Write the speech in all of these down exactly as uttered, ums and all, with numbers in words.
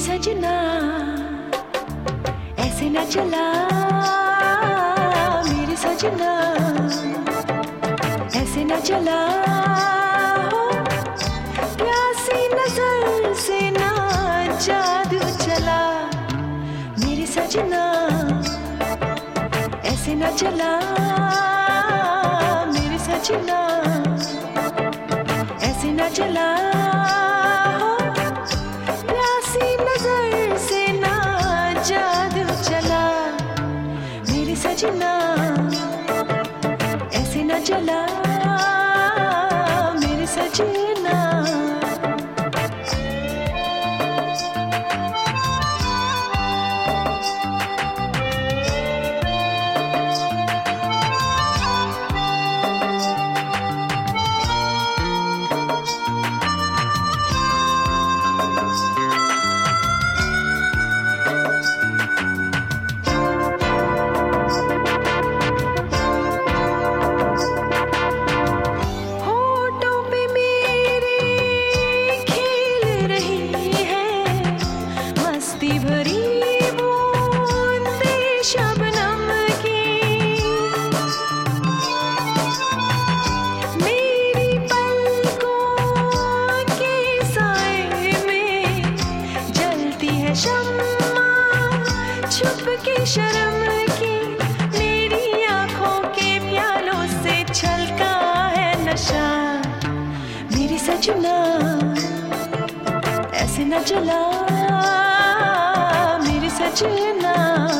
सजना ऐसे न चला, मेरे सजना ऐसे न चला, प्यासी नजर से ना जादू चला, मेरे सजना ऐसे न चला, मेरे सजना ऐसे न चला, प्यासी नजर से ना जादू चला, मेरे सजना ऐसे न चला, मेरे सजना। छुप के शर्म की मेरी आंखों के प्यालों से छलका है नशा, मेरी सजना ऐसे न चला, मेरी सजना।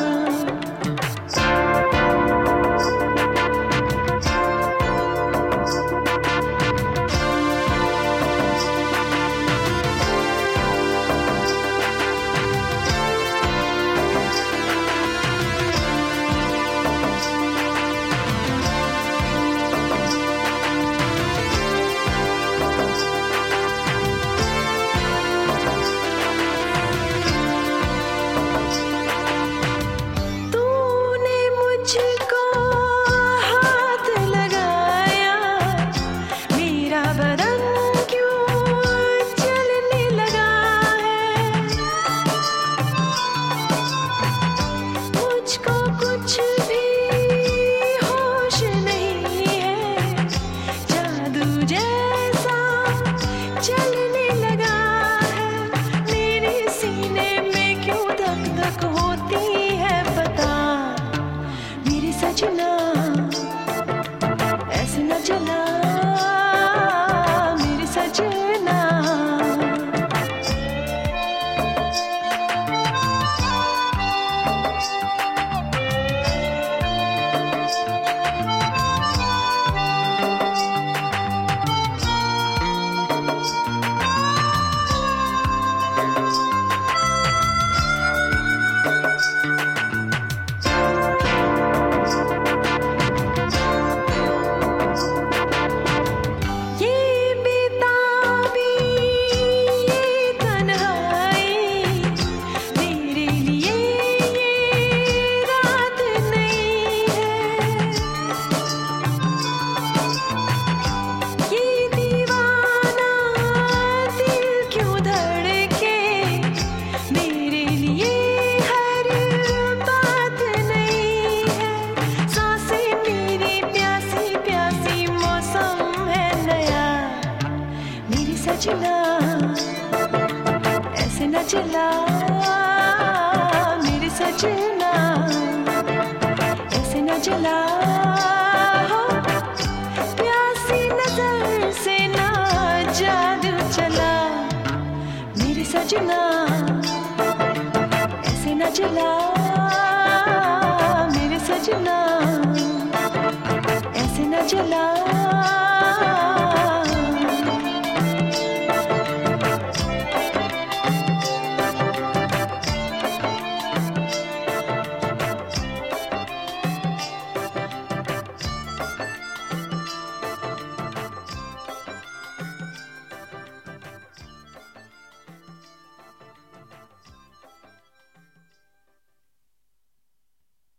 चलने लगा है मेरे सीने में, क्यों धक धक होती है पता, मेरे सजना ऐसे न चला, मेरे सजना। सजना ऐसे न चला, मेरे सजना ऐसे न चला, प्यासी नजर से ना जादू चला, मेरे सजना ऐसे न चला, मेरे सजना ऐसे न चला।